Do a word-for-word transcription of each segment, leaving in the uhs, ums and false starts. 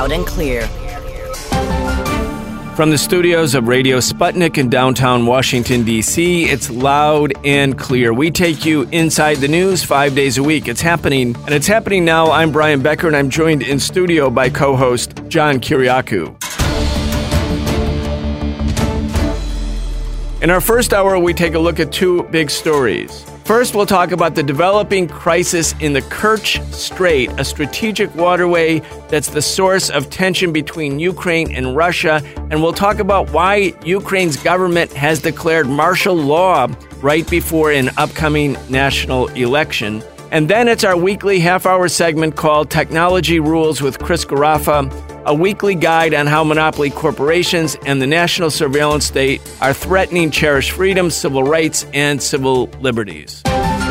Loud and clear. From the studios of Radio Sputnik in downtown Washington, D C, it's Loud and Clear. We take you inside the news five days a week. It's happening, and it's happening now. I'm Brian Becker, and I'm joined in studio by co-host John Kiriakou. In our first hour, we take a look at two big stories. First, we'll talk about the developing crisis in the Kerch Strait, a strategic waterway that's the source of tension between Ukraine and Russia. And we'll talk about why Ukraine's government has declared martial law right before an upcoming national election. And then it's our weekly half-hour segment called Technology Rules with Chris Garaffa, a weekly guide on how monopoly corporations and the national surveillance state are threatening cherished freedoms, civil rights, and civil liberties.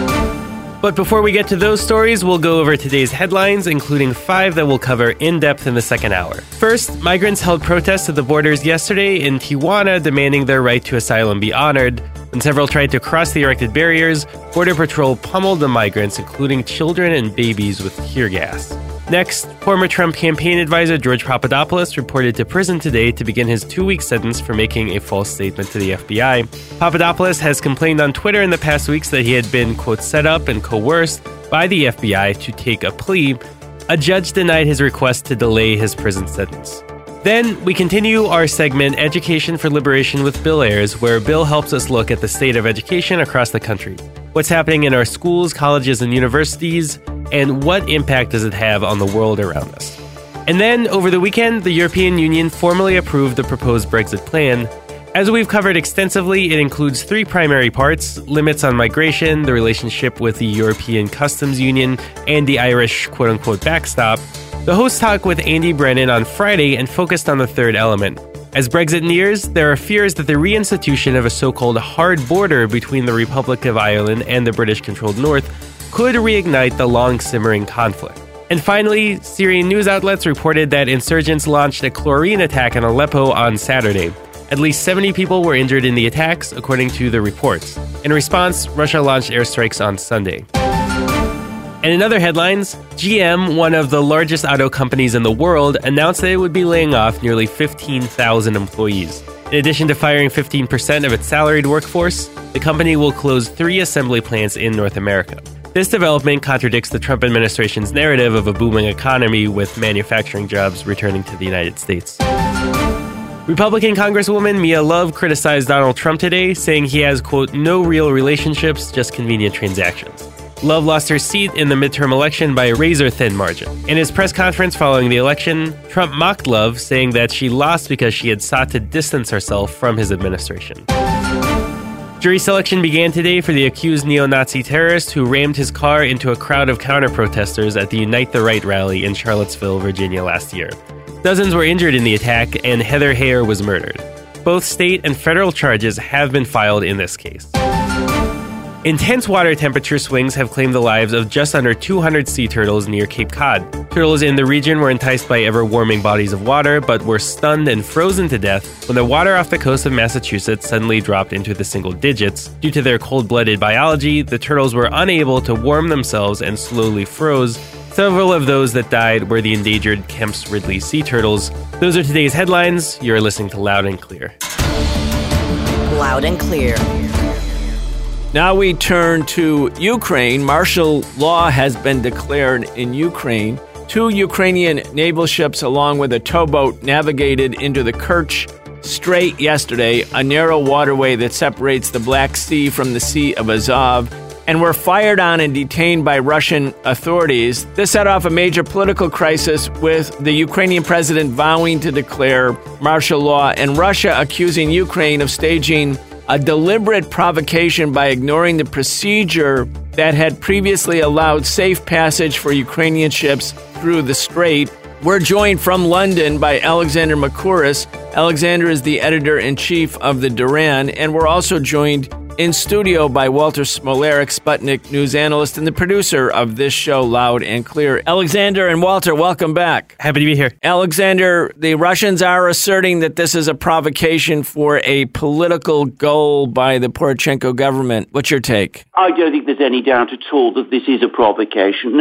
But before we get to those stories, we'll go over today's headlines, including five that we'll cover in depth in the second hour. First, migrants held protests at the borders yesterday in Tijuana, demanding their right to asylum be honored. When several tried to cross the erected barriers, Border Patrol pummeled the migrants, including children and babies, with tear gas. Next, former Trump campaign advisor George Papadopoulos reported to prison today to begin his two-week sentence for making a false statement to the F B I. Papadopoulos has complained on Twitter in the past weeks that he had been, quote, set up and coerced by the F B I to take a plea. A judge denied his request to delay his prison sentence. Then, we continue our segment, Education for Liberation with Bill Ayers, where Bill helps us look at the state of education across the country. What's happening in our schools, colleges, and universities, and what impact does it have on the world around us? And then, over the weekend, the European Union formally approved the proposed Brexit plan. As we've covered extensively, it includes three primary parts: limits on migration, the relationship with the European Customs Union, and the Irish quote-unquote backstop. The host talked with Andy Brennan on Friday and focused on the third element. As Brexit nears, there are fears that the reinstitution of a so-called hard border between the Republic of Ireland and the British-controlled North could reignite the long-simmering conflict. And finally, Syrian news outlets reported that insurgents launched a chlorine attack in Aleppo on Saturday. At least seventy people were injured in the attacks, according to the reports. In response, Russia launched airstrikes on Sunday. And in other headlines, G M, one of the largest auto companies in the world, announced that it would be laying off nearly fifteen thousand employees. In addition to firing fifteen percent of its salaried workforce, the company will close three assembly plants in North America. This development contradicts the Trump administration's narrative of a booming economy with manufacturing jobs returning to the United States. Republican Congresswoman Mia Love criticized Donald Trump today, saying he has, quote, no real relationships, just convenient transactions. Love lost her seat in the midterm election by a razor-thin margin. In his press conference following the election, Trump mocked Love, saying that she lost because she had sought to distance herself from his administration. Jury selection began today for the accused neo-Nazi terrorist who rammed his car into a crowd of counter-protesters at the Unite the Right rally in Charlottesville, Virginia last year. Dozens were injured in the attack, and Heather Heyer was murdered. Both state and federal charges have been filed in this case. Intense water temperature swings have claimed the lives of just under two hundred sea turtles near Cape Cod. Turtles in the region were enticed by ever-warming bodies of water, but were stunned and frozen to death when the water off the coast of Massachusetts suddenly dropped into the single digits. Due to their cold-blooded biology, the turtles were unable to warm themselves and slowly froze. Several of those that died were the endangered Kemp's Ridley sea turtles. Those are today's headlines. You're listening to Loud and Clear. Loud and Clear. Now we turn to Ukraine. Martial law has been declared in Ukraine. Two Ukrainian naval ships along with a towboat navigated into the Kerch Strait yesterday, a narrow waterway that separates the Black Sea from the Sea of Azov, and were fired on and detained by Russian authorities. This set off a major political crisis, with the Ukrainian president vowing to declare martial law and Russia accusing Ukraine of staging a deliberate provocation by ignoring the procedure that had previously allowed safe passage for Ukrainian ships through the strait. We're joined from London by Alexander Makouras. Alexander is the editor-in-chief of the Duran, and we're also joined in studio by Walter Smolarek, Sputnik news analyst and the producer of this show, Loud and Clear. Alexander and Walter, welcome back. Happy to be here. Alexander, the Russians are asserting that this is a provocation for a political goal by the Poroshenko government. What's your take? I don't think there's any doubt at all that this is a provocation. Now,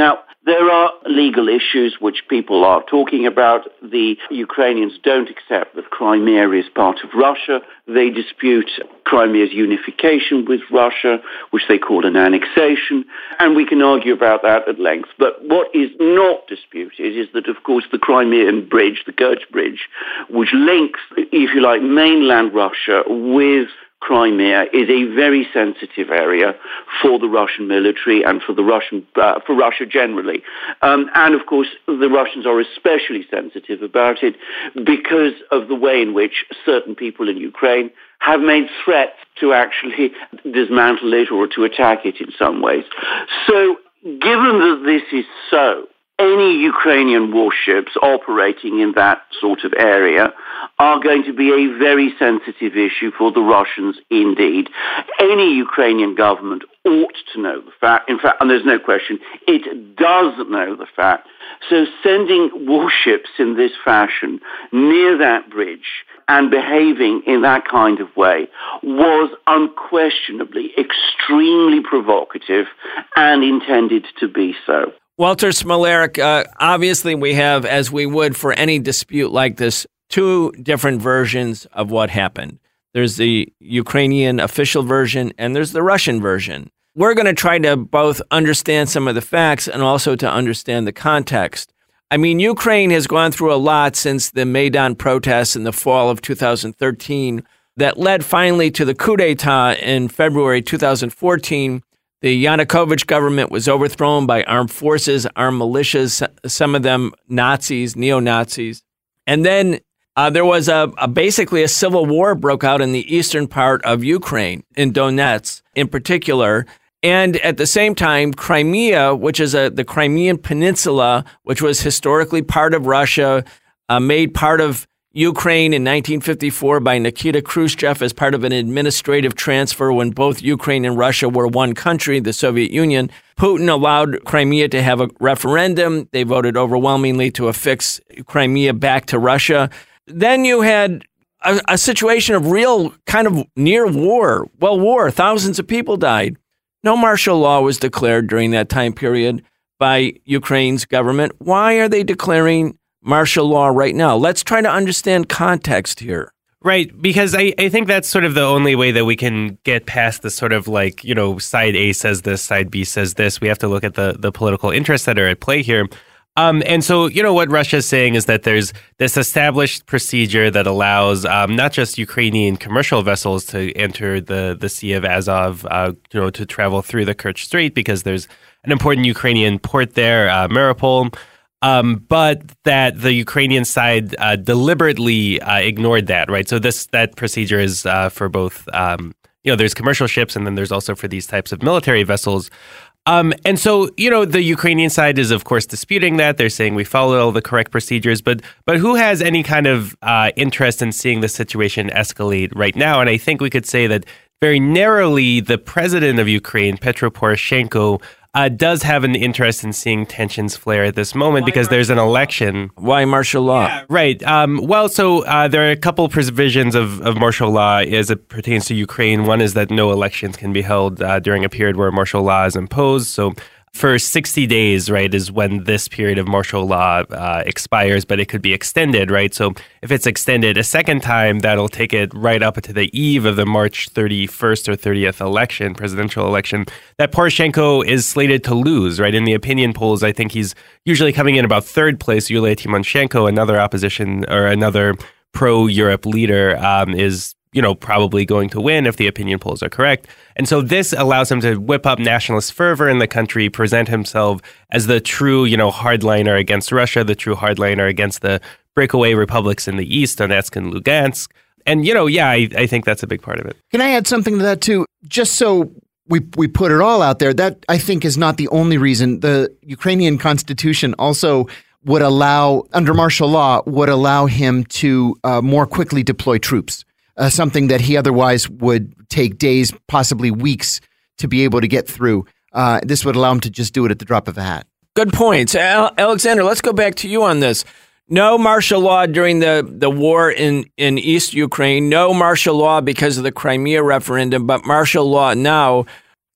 There are legal issues which people are talking about. The Ukrainians don't accept that Crimea is part of Russia. They dispute Crimea's unification with Russia, which they call an annexation, and we can argue about that at length. But what is not disputed is that, of course, the Crimean Bridge, the Kerch Bridge, which links, if you like, mainland Russia with Crimea, is a very sensitive area for the Russian military and for the Russian uh, for Russia generally. Um, and of course, the Russians are especially sensitive about it because of the way in which certain people in Ukraine have made threats to actually dismantle it or to attack it in some ways. So, given that this is so, any Ukrainian warships operating in that sort of area are going to be a very sensitive issue for the Russians indeed. Any Ukrainian government ought to know the fact, in fact, and there's no question, it does know the fact. So sending warships in this fashion near that bridge and behaving in that kind of way was unquestionably extremely provocative and intended to be so. Walter Smolarek, uh, obviously we have, as we would for any dispute like this, two different versions of what happened. There's the Ukrainian official version and there's the Russian version. We're going to try to both understand some of the facts and also to understand the context. I mean, Ukraine has gone through a lot since the Maidan protests in the fall of two thousand thirteen that led finally to the coup d'etat in February two thousand fourteen. The Yanukovych government was overthrown by armed forces, armed militias, some of them Nazis, neo-Nazis. And then uh, there was a, a basically a civil war broke out in the eastern part of Ukraine, in Donetsk in particular. And at the same time, Crimea, which is a, the Crimean Peninsula, which was historically part of Russia, uh, made part of Ukraine in nineteen fifty-four by Nikita Khrushchev as part of an administrative transfer when both Ukraine and Russia were one country, the Soviet Union. Putin allowed Crimea to have a referendum. They voted overwhelmingly to affix Crimea back to Russia. Then you had a, a situation of real kind of near war. Well, war. Thousands of people died. No martial law was declared during that time period by Ukraine's government. Why are they declaring martial law right now? Let's try to understand context here. Right, because I, I think that's sort of the only way that we can get past the sort of like, you know, side A says this, side B says this. We have to look at the, the political interests that are at play here. Um, and so, you know, what Russia is saying is that there's this established procedure that allows um, not just Ukrainian commercial vessels to enter the, the Sea of Azov, uh, you know, to travel through the Kerch Strait because there's an important Ukrainian port there, uh, Mariupol. Um, but that the Ukrainian side uh, deliberately uh, ignored that, right? So this that procedure is uh, for both, um, you know, there's commercial ships and then there's also for these types of military vessels. Um, and so, you know, the Ukrainian side is, of course, disputing that. They're saying we followed all the correct procedures. But but who has any kind of uh, interest in seeing the situation escalate right now? And I think we could say that very narrowly, the president of Ukraine, Petro Poroshenko, Uh, does have an interest in seeing tensions flare at this moment Why because there's an election. Why martial law? Yeah, right. Um, well, so uh, there are a couple provisions of, of martial law as it pertains to Ukraine. One is that no elections can be held uh, during a period where martial law is imposed. So for sixty days, right, is when this period of martial law uh, expires, but it could be extended, right? So if it's extended a second time, that'll take it right up to the eve of the March thirty-first or thirtieth election, presidential election, that Poroshenko is slated to lose, right? In the opinion polls, I think he's usually coming in about third place. Yulia Tymoshenko, another opposition or another pro-Europe leader, um, is you know, probably going to win if the opinion polls are correct. And so this allows him to whip up nationalist fervor in the country, present himself as the true, you know, hardliner against Russia, the true hardliner against the breakaway republics in the east, Donetsk and Lugansk. And, you know, yeah, I, I think that's a big part of it. Can I add something to that, too? Just so we we put it all out there, that I think is not the only reason. The Ukrainian constitution also would allow, under martial law, would allow him to uh, more quickly deploy troops. Uh, something that he otherwise would take days, possibly weeks, to be able to get through. Uh, this would allow him to just do it at the drop of a hat. Good points. Al- Alexander, let's go back to you on this. No martial law during the, the war in, in East Ukraine. No martial law because of the Crimea referendum, but martial law now.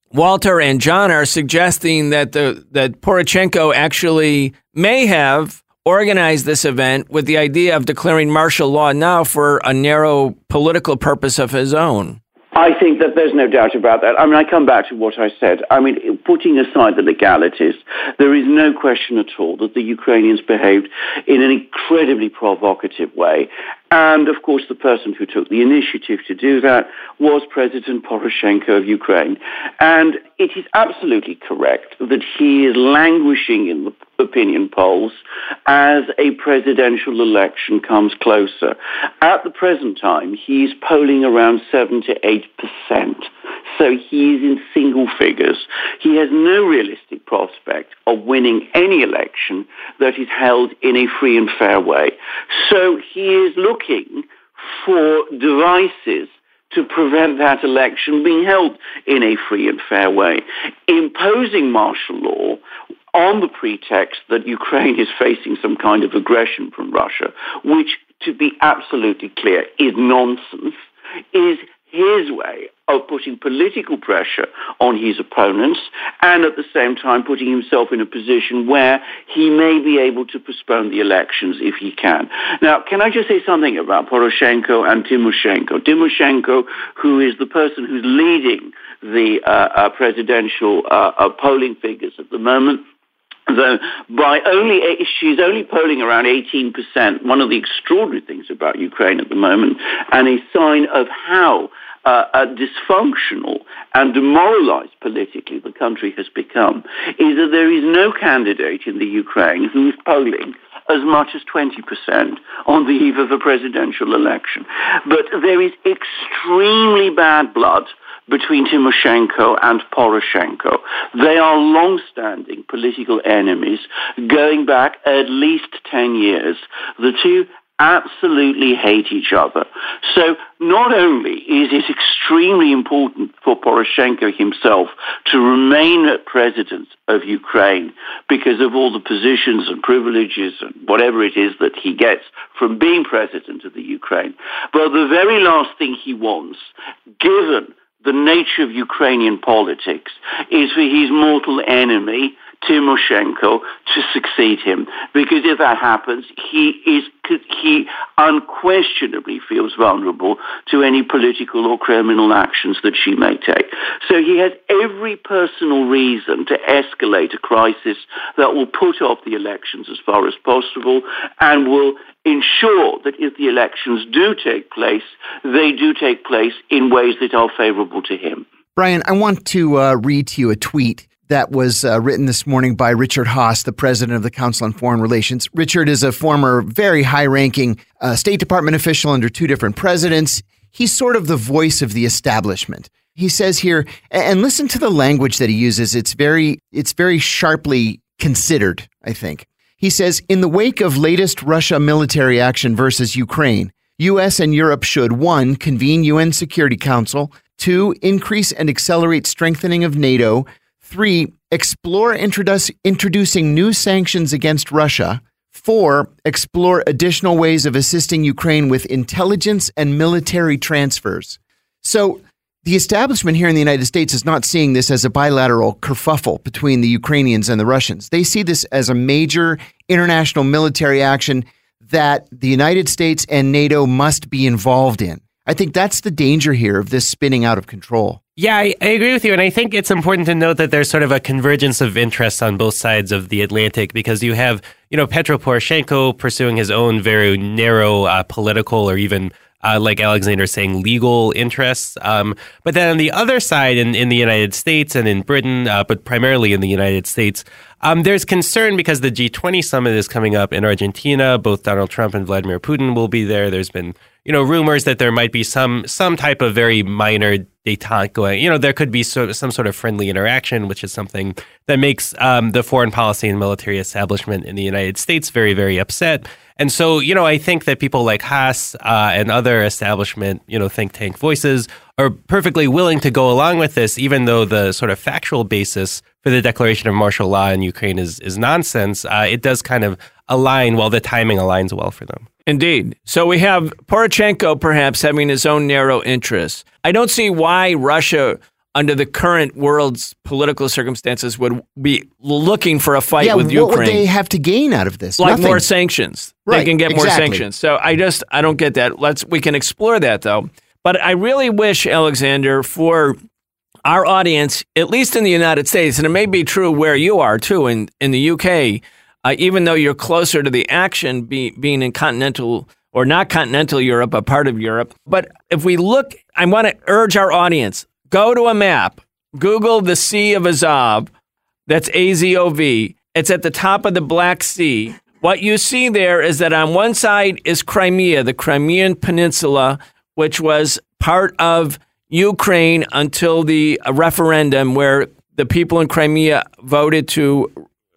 Walter and John are suggesting that the that Poroshenko actually may have organized this event with the idea of declaring martial law now for a narrow political purpose of his own. I think that there's no doubt about that. I mean, I come back to what I said. I mean, putting aside the legalities, there is no question at all that the Ukrainians behaved in an incredibly provocative way. And, of course, the person who took the initiative to do that was President Poroshenko of Ukraine. And it is absolutely correct that he is languishing in the opinion polls as a presidential election comes closer. At the present time, he's polling around seven to eight percent. So he's in single figures. He has no realistic prospect of winning any election that is held in a free and fair way. So he is looking for devices to prevent that election being held in a free and fair way, imposing martial law on the pretext that Ukraine is facing some kind of aggression from Russia, which, to be absolutely clear, is nonsense, is his way of putting political pressure on his opponents and at the same time putting himself in a position where he may be able to postpone the elections if he can. Now, can I just say something about Poroshenko and Tymoshenko? Tymoshenko, who is the person who's leading the uh, uh, presidential uh, uh, polling figures at the moment, though by only she's only polling around eighteen percent, one of the extraordinary things about Ukraine at the moment, and a sign of how uh, uh, dysfunctional and demoralized politically the country has become, is that there is no candidate in the Ukraine who is polling as much as twenty percent on the eve of a presidential election. But there is extremely bad blood between Tymoshenko and Poroshenko. They are long-standing political enemies going back at least ten years. The two absolutely hate each other. So not only is it extremely important for Poroshenko himself to remain president of Ukraine because of all the positions and privileges and whatever it is that he gets from being president of the Ukraine, but the very last thing he wants, given the nature of Ukrainian politics, is for his mortal enemy, Tymoshenko, to succeed him. Because if that happens, he is he unquestionably feels vulnerable to any political or criminal actions that she may take. So he has every personal reason to escalate a crisis that will put off the elections as far as possible and will ensure that if the elections do take place, they do take place in ways that are favorable to him. Brian, I want to uh, read to you a tweet that was uh, written this morning by Richard Haass, the president of the Council on Foreign Relations. Richard is a former very high-ranking uh, State Department official under two different presidents. He's sort of the voice of the establishment. He says here, and listen to the language that he uses. It's very, it's very sharply considered, I think. He says, in the wake of latest Russia military action versus Ukraine, U S and Europe should, one, convene U N Security Council, two, increase and accelerate strengthening of NATO, three, explore introduce, introducing new sanctions against Russia, four, explore additional ways of assisting Ukraine with intelligence and military transfers. So the establishment here in the United States is not seeing this as a bilateral kerfuffle between the Ukrainians and the Russians. They see this as a major international military action that the United States and NATO must be involved in. I think that's the danger here of this spinning out of control. Yeah, I, I agree with you. And I think it's important to note that there's sort of a convergence of interests on both sides of the Atlantic, because you have, you know, Petro Poroshenko pursuing his own very narrow uh, political or even Uh, like Alexander saying, legal interests. Um, but then on the other side, in, in the United States and in Britain, uh, but primarily in the United States, um, there's concern because the G twenty summit is coming up in Argentina. Both Donald Trump and Vladimir Putin will be there. There's been, you know, rumors that there might be some some type of very minor détente going. You know, there could be so, some sort of friendly interaction, which is something that makes um, the foreign policy and military establishment in the United States very, very upset. And so, you know, I think that people like Haass uh, and other establishment, you know, think tank voices are perfectly willing to go along with this, even though the sort of factual basis for the declaration of martial law in Ukraine is is nonsense. Uh, it does kind of align, well, the timing aligns well for them. Indeed. So we have Poroshenko perhaps having his own narrow interests. I don't see why Russia under the current world's political circumstances, would be looking for a fight yeah, with Ukraine. What would they have to gain out of this? Like Nothing. more sanctions. Right, they can get exactly. more sanctions. So I just, I don't get that. Let's, we can explore that though. But I really wish, Alexander, for our audience, at least in the United States, and it may be true where you are too, in, in the U K, uh, even though you're closer to the action be, being in continental or not continental Europe, but part of Europe. But if we look, I want to urge our audience, go to a map, Google the Sea of Azov, that's A Z O V. It's at the top of the Black Sea. What you see there is that on one side is Crimea, the Crimean Peninsula, which was part of Ukraine until the referendum where the people in Crimea voted to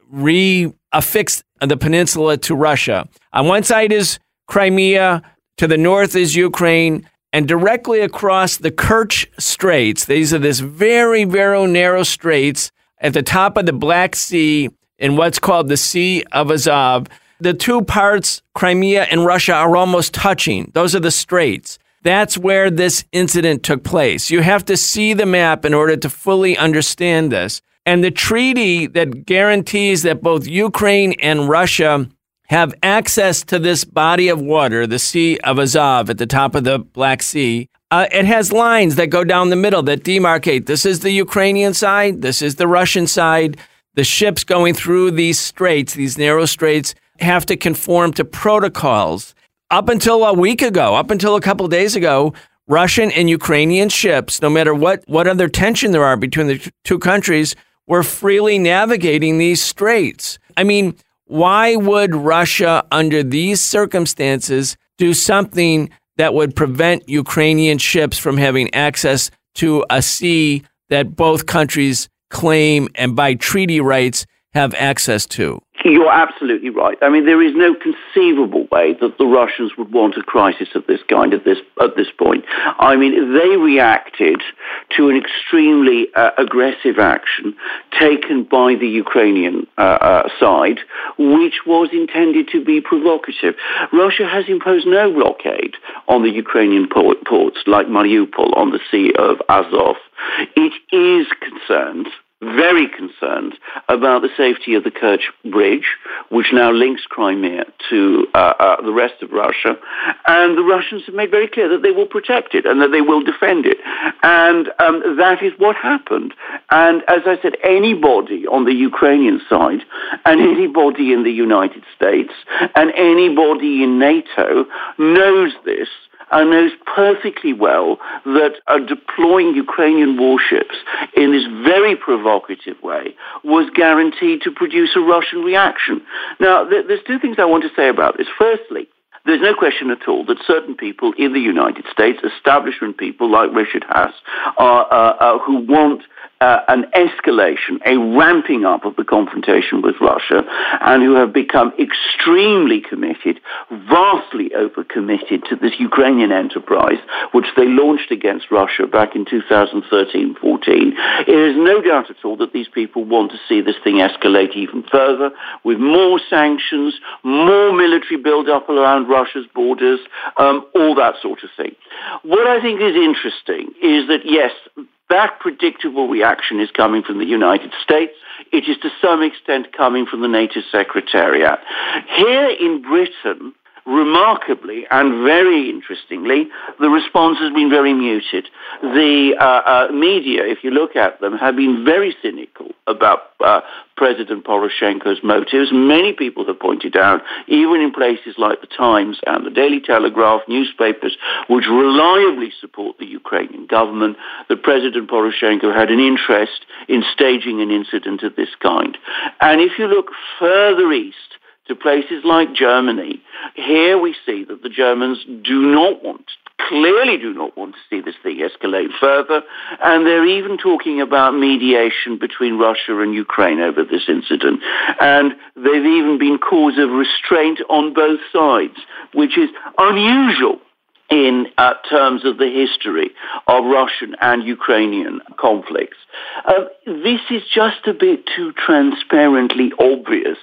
re-affix the peninsula to Russia. On one side is Crimea, to the north is Ukraine, and directly across the Kerch Straits, these are this very, very narrow straits at the top of the Black Sea in what's called the Sea of Azov. The two parts, Crimea and Russia, are almost touching. Those are the straits. That's where this incident took place. You have to see the map in order to fully understand this. And the treaty that guarantees that both Ukraine and Russia have access to this body of water, the Sea of Azov at the top of the Black Sea, uh, it has lines that go down the middle that demarcate. This is the Ukrainian side. This is the Russian side. The ships going through these straits, these narrow straits, have to conform to protocols. Up until a week ago, up until a couple of days ago, Russian and Ukrainian ships, no matter what, what other tension there are between the two countries, were freely navigating these straits. I mean, why would Russia, under these circumstances, do something that would prevent Ukrainian ships from having access to a sea that both countries claim and by treaty rights have access to? You're absolutely right. I mean, there is no conceivable way that the Russians would want a crisis of this kind at this at this point. I mean, they reacted to an extremely uh, aggressive action taken by the Ukrainian uh, uh, side, which was intended to be provocative. Russia has imposed no blockade on the Ukrainian port, ports like Mariupol on the Sea of Azov. It is concerned very concerned about the safety of the Kerch Bridge, which now links Crimea to uh, uh, the rest of Russia. And the Russians have made very clear that they will protect it and that they will defend it. And um, that is what happened. And as I said, anybody on the Ukrainian side and anybody in the United States and anybody in NATO knows this, and knows perfectly well that uh, deploying Ukrainian warships in this very provocative way was guaranteed to produce a Russian reaction. Now, th- there's two things I want to say about this. Firstly, there's no question at all that certain people in the United States, establishment people like Richard Haass, are, uh, uh, who want Uh, an escalation, a ramping up of the confrontation with Russia, and who have become extremely committed, vastly overcommitted to this Ukrainian enterprise, which they launched against Russia back in two thousand thirteen fourteen. There is no doubt at all that these people want to see this thing escalate even further, with more sanctions, more military build-up around Russia's borders, um, all that sort of thing. What I think is interesting is that, yes, that predictable reaction is coming from the United States. It is to some extent coming from the NATO Secretariat. Here in Britain, remarkably and very interestingly, the response has been very muted. The uh, uh, media, if you look at them, have been very cynical about uh, President Poroshenko's motives. Many people have pointed out, even in places like the Times and the Daily Telegraph, newspapers which reliably support the Ukrainian government, that President Poroshenko had an interest in staging an incident of this kind. And if you look further east, to places like Germany, here we see that the Germans do not want, clearly do not want to see this thing escalate further, and they're even talking about mediation between Russia and Ukraine over this incident. And they've even been cause of restraint on both sides, which is unusual in uh, terms of the history of Russian and Ukrainian conflicts. Uh, this is just a bit too transparently obvious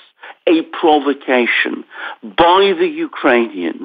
a provocation by the Ukrainians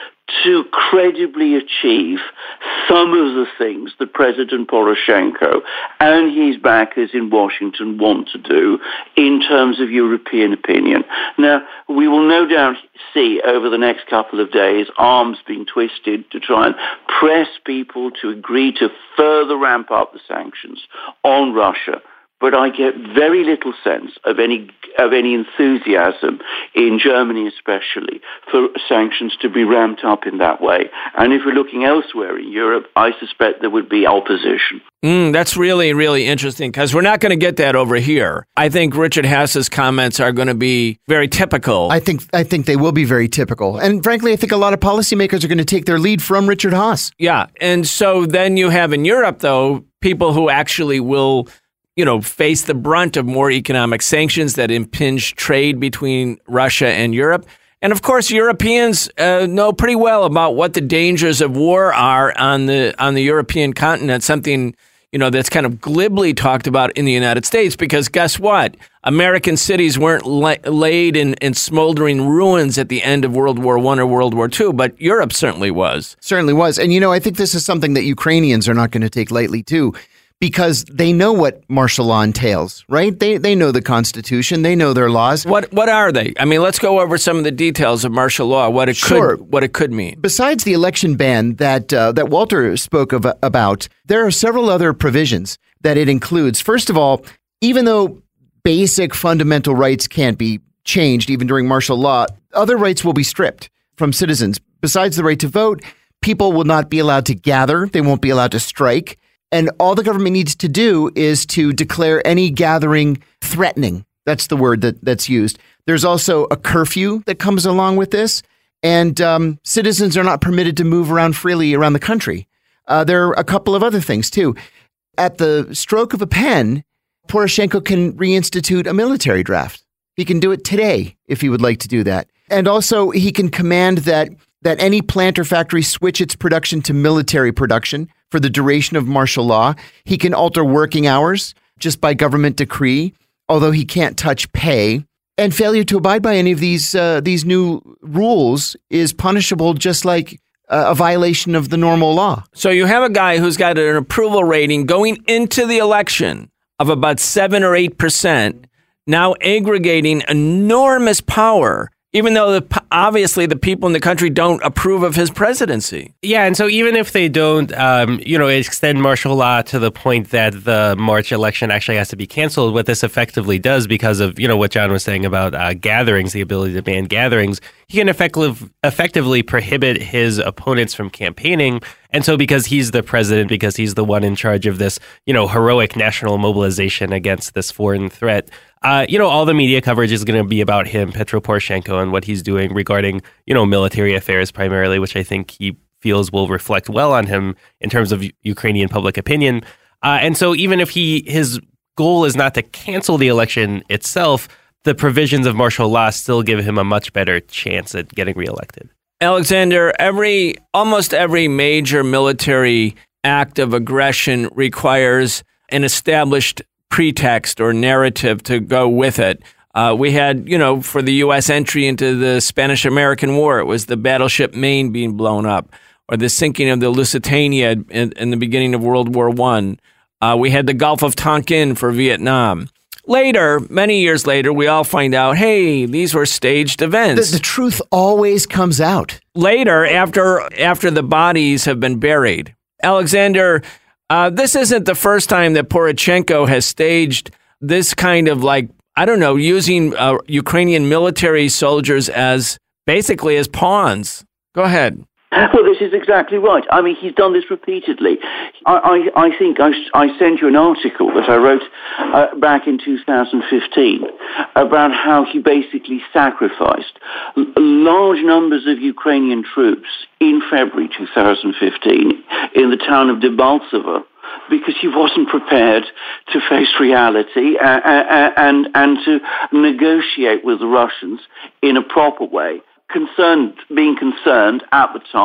to credibly achieve some of the things that President Poroshenko and his backers in Washington want to do in terms of European opinion. Now, we will no doubt see over the next couple of days arms being twisted to try and press people to agree to further ramp up the sanctions on Russia. But I get very little sense of any of any enthusiasm in Germany, especially, for sanctions to be ramped up in that way. And if we're looking elsewhere in Europe, I suspect there would be opposition. Mm, that's really, really interesting, because we're not going to get that over here. I think Richard Haass's comments are going to be very typical. I think I think they will be very typical. And frankly, I think a lot of policymakers are going to take their lead from Richard Haass. Yeah. And so then you have in Europe, though, people who actually will, you know, face the brunt of more economic sanctions that impinge trade between Russia and Europe. And of course, Europeans uh, know pretty well about what the dangers of war are on the on the European continent, something, you know, that's kind of glibly talked about in the United States, because guess what? American cities weren't la- laid in, in smoldering ruins at the end of World War One or World War Two, but Europe certainly was. Certainly was. And, you know, I think this is something that Ukrainians are not going to take lightly, too, because they know what martial law entails, right? They they know the Constitution. They know their laws. What what are they? I mean, let's go over some of the details of martial law, what it Sure. could what it could mean. Besides the election ban that uh, that Walter spoke of, about, there are several other provisions that it includes. First of all, even though basic fundamental rights can't be changed even during martial law, other rights will be stripped from citizens. Besides the right to vote, people will not be allowed to gather. They won't be allowed to strike. And all the government needs to do is to declare any gathering threatening. That's the word that, that's used. There's also a curfew that comes along with this, and um, citizens are not permitted to move around freely around the country. Uh, there are a couple of other things, too. At the stroke of a pen, Poroshenko can reinstitute a military draft. He can do it today if he would like to do that. And also, he can command that that any plant or factory switch its production to military production for the duration of martial law. He can alter working hours just by government decree, although he can't touch pay. And failure to abide by any of these uh, these new rules is punishable just like uh, a violation of the normal law. So you have a guy who's got an approval rating going into the election of about seven or eight percent, now aggregating enormous power, even though the, obviously the people in the country don't approve of his presidency. Yeah, and so even if they don't, um, you know, extend martial law to the point that the March election actually has to be canceled, what this effectively does, because of, you know, what John was saying about uh, gatherings, the ability to ban gatherings, he can effective, effectively prohibit his opponents from campaigning. And so because he's the president, because he's the one in charge of this, you know, heroic national mobilization against this foreign threat, Uh, you know, all the media coverage is going to be about him, Petro Poroshenko, and what he's doing regarding, you know, military affairs primarily, which I think he feels will reflect well on him in terms of U- Ukrainian public opinion. Uh, and so even if he his goal is not to cancel the election itself, the provisions of martial law still give him a much better chance at getting reelected. Alexander, every almost every major military act of aggression requires an established pretext or narrative to go with it. Uh, we had, you know, for the U S entry into the Spanish-American War, it was the battleship Maine being blown up, or the sinking of the Lusitania in, in the beginning of World War One. Uh, we had the Gulf of Tonkin for Vietnam. Later, many years later, we all find out, hey, these were staged events. The, the truth always comes out. Later, after after the bodies have been buried. Alexander, Uh, this isn't the first time that Poroshenko has staged this kind of, like, I don't know, using uh, Ukrainian military soldiers as basically as pawns. Go ahead. Well, this is exactly right. I mean, he's done this repeatedly. I, I, I think I, I sent you an article that I wrote uh, back in two thousand fifteen about how he basically sacrificed l- large numbers of Ukrainian troops in February two thousand fifteen in the town of Debaltseve because he wasn't prepared to face reality and, and, and to negotiate with the Russians in a proper way. Concerned, being concerned at the time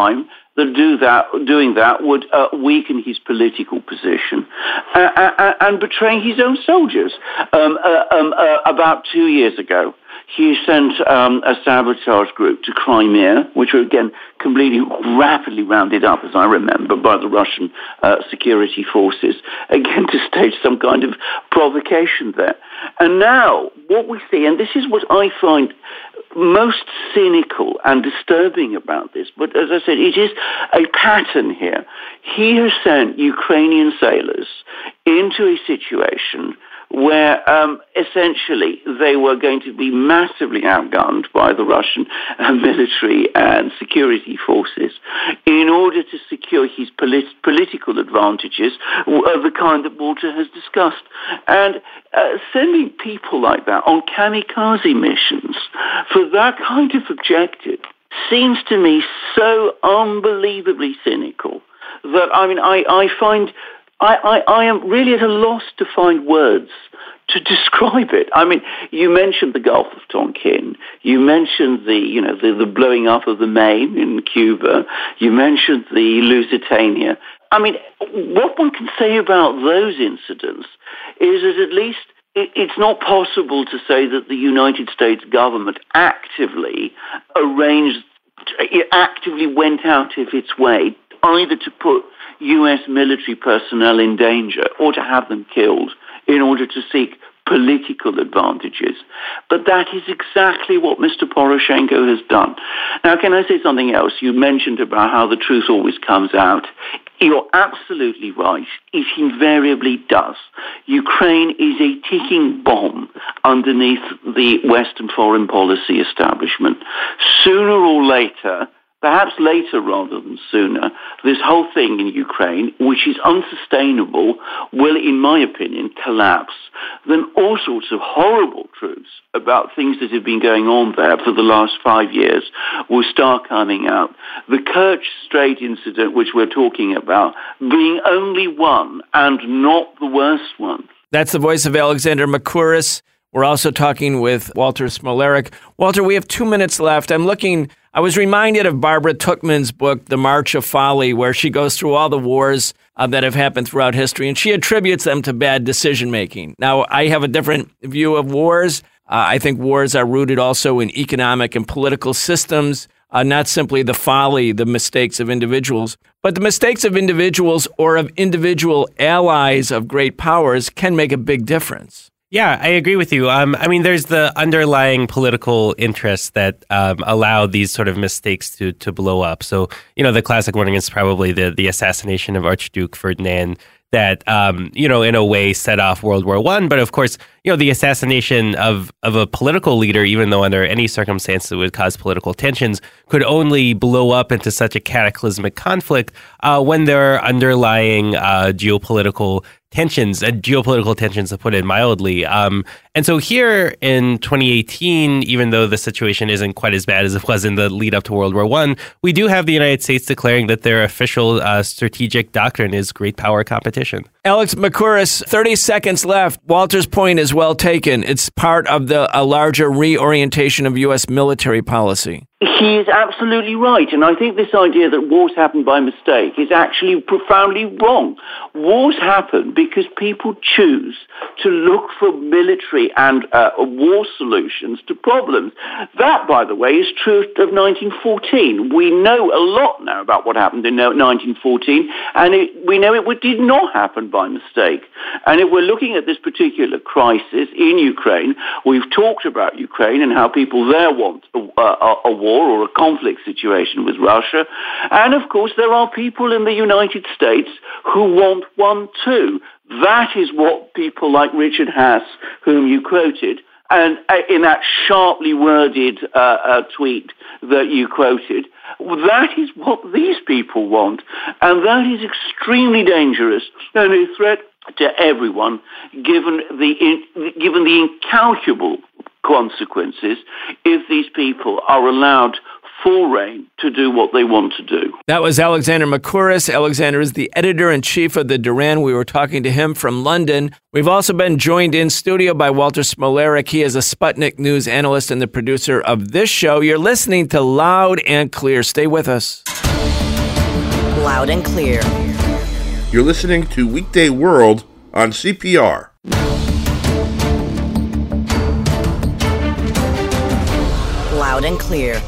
that do that, doing that would uh, weaken his political position uh, uh, and betray his own soldiers. Um, uh, um, uh, about two years ago, he sent um, a sabotage group to Crimea, which were, again, completely rapidly rounded up, as I remember, by the Russian uh, security forces, again, to stage some kind of provocation there. And now, what we see, and this is what I find most cynical and disturbing about this, but as I said, it is a pattern here. He has sent Ukrainian sailors into a situation where um, essentially they were going to be massively outgunned by the Russian uh, military and security forces in order to secure his polit- political advantages of the kind that Walter has discussed. And uh, sending people like that on kamikaze missions for that kind of objective seems to me so unbelievably cynical that, I mean, I, I find... I, I, I am really at a loss to find words to describe it. I mean, you mentioned the Gulf of Tonkin. You mentioned the, you know, the, the blowing up of the Maine in Cuba. You mentioned the Lusitania. I mean, what one can say about those incidents is that at least it, it's not possible to say that the United States government actively arranged, actively went out of its way either to put U S military personnel in danger or to have them killed in order to seek political advantages. But that is exactly what Mister Poroshenko has done. Now, can I say something else? You mentioned about how the truth always comes out. You're absolutely right. It invariably does. Ukraine is a ticking bomb underneath the Western foreign policy establishment. Sooner or later, perhaps later rather than sooner, this whole thing in Ukraine, which is unsustainable, will, in my opinion, collapse. Then all sorts of horrible truths about things that have been going on there for the last five years will start coming out. The Kerch Strait incident, which we're talking about, being only one and not the worst one. That's the voice of Alexander Mercouris. We're also talking with Walter Smolarek. Walter, we have two minutes left. I'm looking... I was reminded of Barbara Tuchman's book, The March of Folly, where she goes through all the wars uh, that have happened throughout history, and she attributes them to bad decision-making. Now, I have a different view of wars. Uh, I think wars are rooted also in economic and political systems, uh, not simply the folly, the mistakes of individuals. But the mistakes of individuals or of individual allies of great powers can make a big difference. Yeah, I agree with you. Um, I mean, there's the underlying political interests that um, allow these sort of mistakes to to blow up. So, you know, the classic one is probably the the assassination of Archduke Ferdinand that, um, you know, in a way set off World War One. But of course, you know, the assassination of, of a political leader, even though under any circumstance it would cause political tensions, could only blow up into such a cataclysmic conflict uh, when there are underlying uh, geopolitical tensions, uh, geopolitical tensions to put it mildly. Um, and so here in twenty eighteen, even though the situation isn't quite as bad as it was in the lead up to World War One, we do have the United States declaring that their official uh, strategic doctrine is great power competition. Alex Mercouris, thirty seconds left. Walter's point is well taken. It's part of the a larger reorientation of U S military policy. He is absolutely right. And I think this idea that wars happen by mistake is actually profoundly wrong. Wars happen because people choose to look for military and uh, war solutions to problems. That, by the way, is true of nineteen fourteen. We know a lot now about what happened in nineteen fourteen, and it, we know it did not happen by mistake. And if we're looking at this particular crisis in Ukraine, we've talked about Ukraine and how people there want a, a, a war or a conflict situation with Russia. And of course, there are people in the United States who want one too. That is what people like Richard Haass, whom you quoted, and in that sharply worded uh, uh, tweet that you quoted, that is what these people want. And that is extremely dangerous and a threat to everyone, given the in, given the incalculable consequences if these people are allowed full reign to do what they want to do. That was Alexander Mercouris. Alexander is the editor-in-chief of the Duran. We were talking to him from London. We've also been joined in studio by Walter Smolarek. He is a Sputnik News analyst and the producer of this show. You're listening to Loud and Clear. Stay with us. Loud and clear. You're listening to Weekday World on C P R. Loud and clear.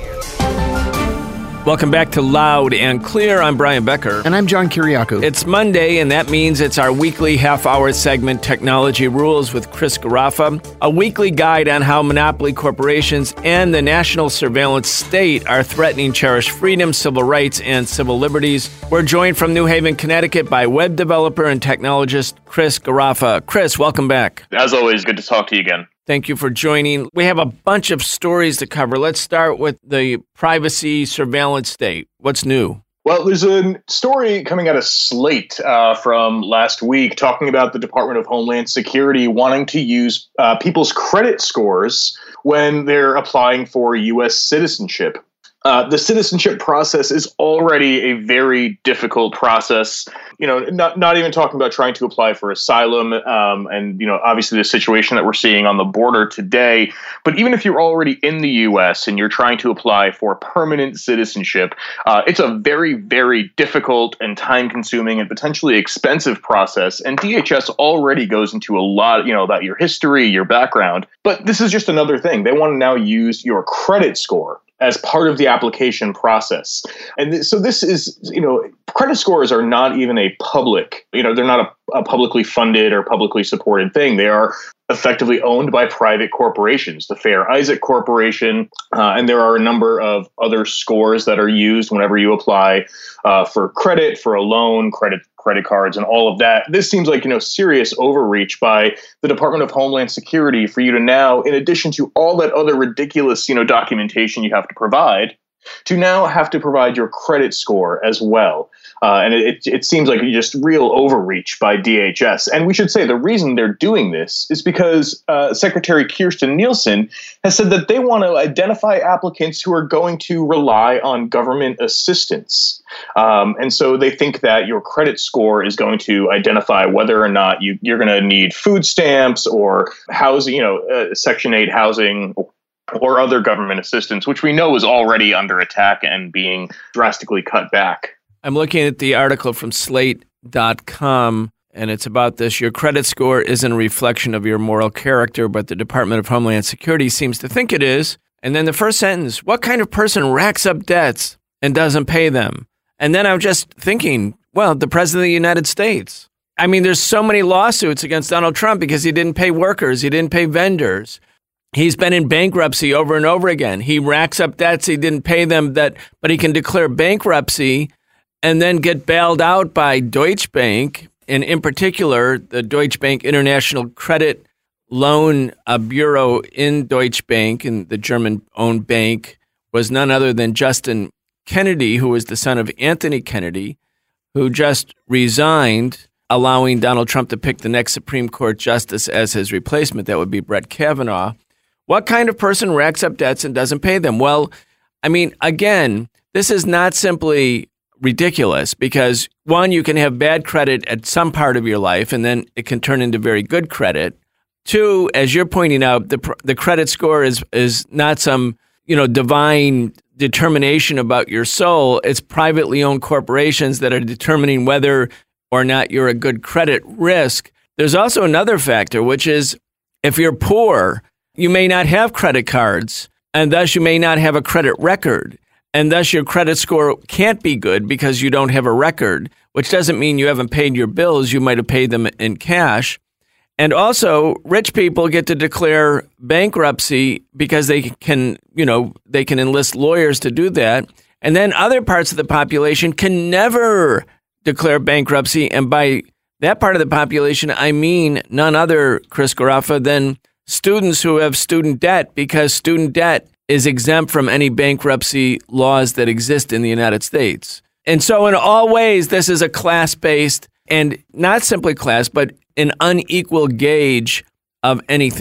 Welcome back to Loud and Clear. I'm Brian Becker. And I'm John Kiriakou. It's Monday, and that means it's our weekly half-hour segment, Technology Rules with Chris Garaffa, a weekly guide on how monopoly corporations and the national surveillance state are threatening cherished freedoms, civil rights, and civil liberties. We're joined from New Haven, Connecticut by web developer and technologist Chris Garaffa. Chris, welcome back. As always, good to talk to you again. Thank you for joining. We have a bunch of stories to cover. Let's start with the privacy surveillance state. What's new? Well, there's a story coming out of Slate uh, from last week talking about the Department of Homeland Security wanting to use uh, people's credit scores when they're applying for U S citizenship. Uh, the citizenship process is already a very difficult process. You know, not not even talking about trying to apply for asylum um, and, you know, obviously the situation that we're seeing on the border today. But even if you're already in the U S and you're trying to apply for permanent citizenship, uh, it's a very, very difficult and time consuming and potentially expensive process. And D H S already goes into a lot, you know, about your history, your background. But this is just another thing. They want to now use your credit score as part of the application process. And th- so this is, you know, credit scores are not even a public, you know, they're not a, a publicly funded or publicly supported thing. They are effectively owned by private corporations, the Fair Isaac Corporation, uh, and there are a number of other scores that are used whenever you apply uh, for credit, for a loan, credit credit cards, and all of that. This seems like, you know, serious overreach by the Department of Homeland Security for you to now, in addition to all that other ridiculous, you know, documentation you have to provide, to now have to provide your credit score as well. Uh, and it, it seems like just real overreach by D H S. And we should say the reason they're doing this is because uh, Secretary Kirstjen Nielsen has said that they want to identify applicants who are going to rely on government assistance. Um, and so they think that your credit score is going to identify whether or not you, you're going to need food stamps or housing, you know, uh, Section eight housing or other government assistance, which we know is already under attack and being drastically cut back. I'm looking at the article from slate dot com, and it's about this. Your credit score isn't a reflection of your moral character, but the Department of Homeland Security seems to think it is. And then the first sentence, what kind of person racks up debts and doesn't pay them? And then I'm just thinking, well, the President of the United States. I mean, there's so many lawsuits against Donald Trump because he didn't pay workers, he didn't pay vendors. He's been in bankruptcy over and over again. He racks up debts, he didn't pay them, that, but he can declare bankruptcy and then get bailed out by Deutsche Bank, and in particular, the Deutsche Bank International Credit Loan uh, Bureau in Deutsche Bank, and the German-owned bank, was none other than Justin Kennedy, who was the son of Anthony Kennedy, who just resigned, allowing Donald Trump to pick the next Supreme Court justice as his replacement. That would be Brett Kavanaugh. What kind of person racks up debts and doesn't pay them? Well, I mean, again, this is not simply ridiculous because, one, you can have bad credit at some part of your life and then it can turn into very good credit. Two, as you're pointing out, the the credit score is is not some, you know, divine determination about your soul. It's privately owned corporations that are determining whether or not you're a good credit risk. There's also another factor, which is if you're poor, you may not have credit cards, and thus you may not have a credit record. And thus your credit score can't be good because you don't have a record, which doesn't mean you haven't paid your bills. You might have paid them in cash. And also, rich people get to declare bankruptcy because they can, you know, they can enlist lawyers to do that. And then other parts of the population can never declare bankruptcy. And by that part of the population, I mean none other, Chris Garaffa, than students who have student debt, because student debt is exempt from any bankruptcy laws that exist in the United States. And so in all ways, this is a class-based, and not simply class, but an unequal gauge of anything.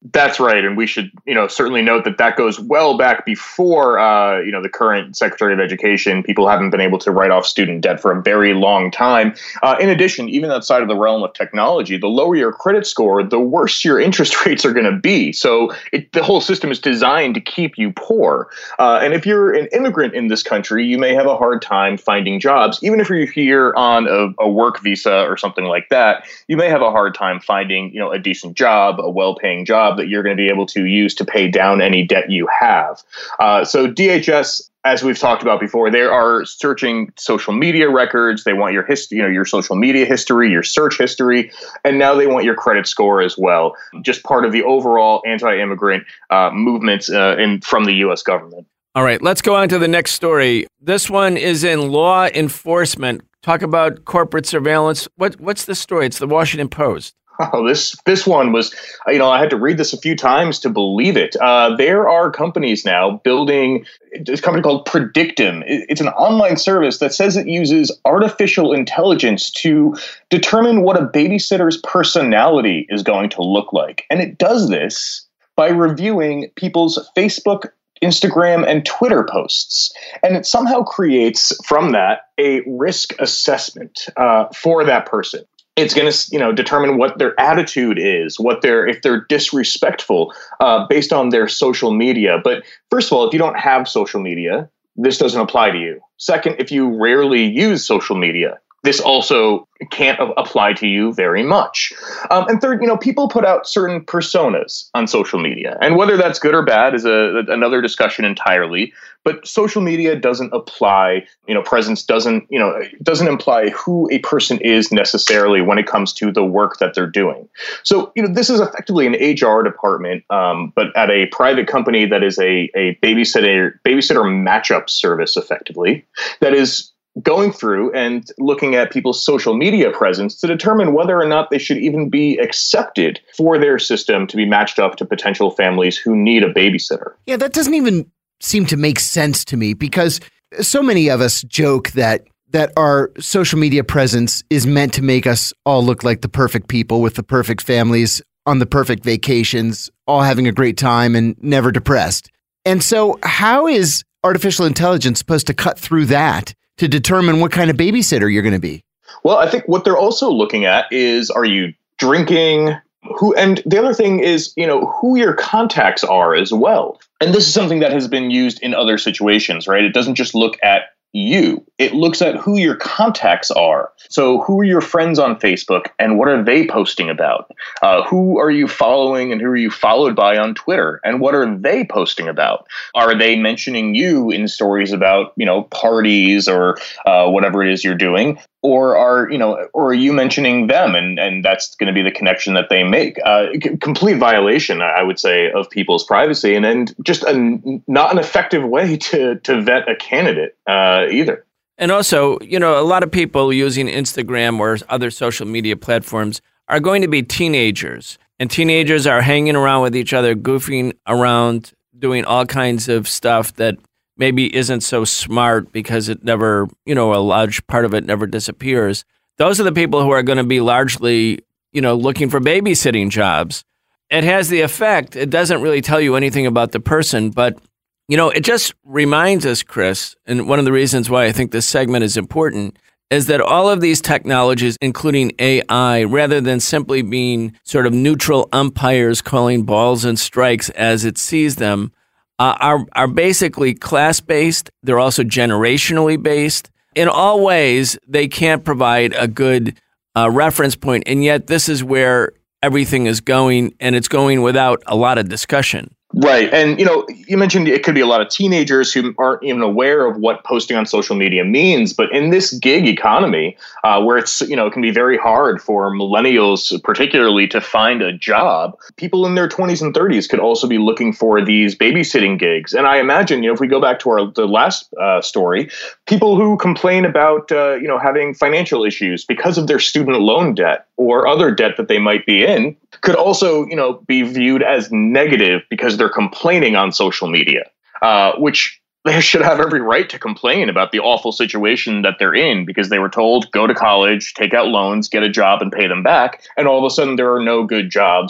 That's right. And we should, you know, certainly note that that goes well back before, uh, you know, the current Secretary of Education. People haven't been able to write off student debt for a very long time. Uh, in addition, even outside of the realm of technology, the lower your credit score, the worse your interest rates are going to be. So it, the whole system is designed to keep you poor. Uh, and if you're an immigrant in this country, you may have a hard time finding jobs. Even if you're here on a, a work visa or something like that, you may have a hard time finding, you know, a decent job, a well-paying job that you're going to be able to use to pay down any debt you have. Uh, so D H S, as we've talked about before, they are searching social media records. They want your history, you know, your social media history, your search history, and now they want your credit score as well. Just part of the overall anti-immigrant uh, movements uh, in from the U S government. All right, let's go on to the next story. This one is in law enforcement. Talk about corporate surveillance. What what's the story? It's the Washington Post. Oh, this this one was, you know, I had to read this a few times to believe it. Uh, there are companies now building this company called Predictim. It's an online service that says it uses artificial intelligence to determine what a babysitter's personality is going to look like. And it does this by reviewing people's Facebook, Instagram, and Twitter posts. And it somehow creates from that a risk assessment uh, for that person. It's going to, you know, determine what their attitude is, what they're, if they're disrespectful uh, based on their social media. But first of all, if you don't have social media, this doesn't apply to you. Second, if you rarely use social media, this also can't apply to you very much. Um, and third, you know, people put out certain personas on social media, and whether that's good or bad is a, another discussion entirely. But social media doesn't apply, you know, presence doesn't, you know, doesn't imply who a person is necessarily when it comes to the work that they're doing. So, you know, this is effectively an H R department, um, but at a private company that is a, a babysitter babysitter matchup service, effectively, that is going through and looking at people's social media presence to determine whether or not they should even be accepted for their system to be matched up to potential families who need a babysitter. Yeah, that doesn't even seem to make sense to me, because so many of us joke that that our social media presence is meant to make us all look like the perfect people with the perfect families on the perfect vacations, all having a great time and never depressed. And so how is artificial intelligence supposed to cut through that to determine what kind of babysitter you're going to be? Well, I think what they're also looking at is, are you drinking? Who, and the other thing is, you know, who your contacts are as well. And this is something that has been used in other situations, right? It doesn't just look at you. It looks at who your contacts are. So who are your friends on Facebook and what are they posting about? Uh, who are you following and who are you followed by on Twitter and what are they posting about? Are they mentioning you in stories about, you know, parties or uh, whatever it is you're doing? Or are, you know, or are you mentioning them, and, and that's going to be the connection that they make? Uh, c- complete violation, I would say, of people's privacy, and then just a, not an effective way to to vet a candidate uh, either. And also, you know, a lot of people using Instagram or other social media platforms are going to be teenagers, and teenagers are hanging around with each other, goofing around, doing all kinds of stuff that maybe isn't so smart because it never, you know, a large part of it never disappears. Those are the people who are going to be largely, you know, looking for babysitting jobs. It has the effect, it doesn't really tell you anything about the person, but, you know, it just reminds us, Chris, and one of the reasons why I think this segment is important, is that all of these technologies, including A I, rather than simply being sort of neutral umpires calling balls and strikes as it sees them, Uh, are are basically class-based. They're also generationally based. In all ways, they can't provide a good uh, reference point, and yet this is where everything is going, and it's going without a lot of discussion. Right. And, you know, you mentioned it could be a lot of teenagers who aren't even aware of what posting on social media means. But in this gig economy, uh, where it's, you know, it can be very hard for millennials, particularly, to find a job, people in their twenties and thirties could also be looking for these babysitting gigs. And I imagine, you know, if we go back to our the last uh, story, people who complain about, uh, you know, having financial issues because of their student loan debt or other debt that they might be in could also, you know, be viewed as negative because they're complaining on social media, uh, which they should have every right to complain about the awful situation that they're in because they were told, go to college, take out loans, get a job and pay them back. And all of a sudden there are no good jobs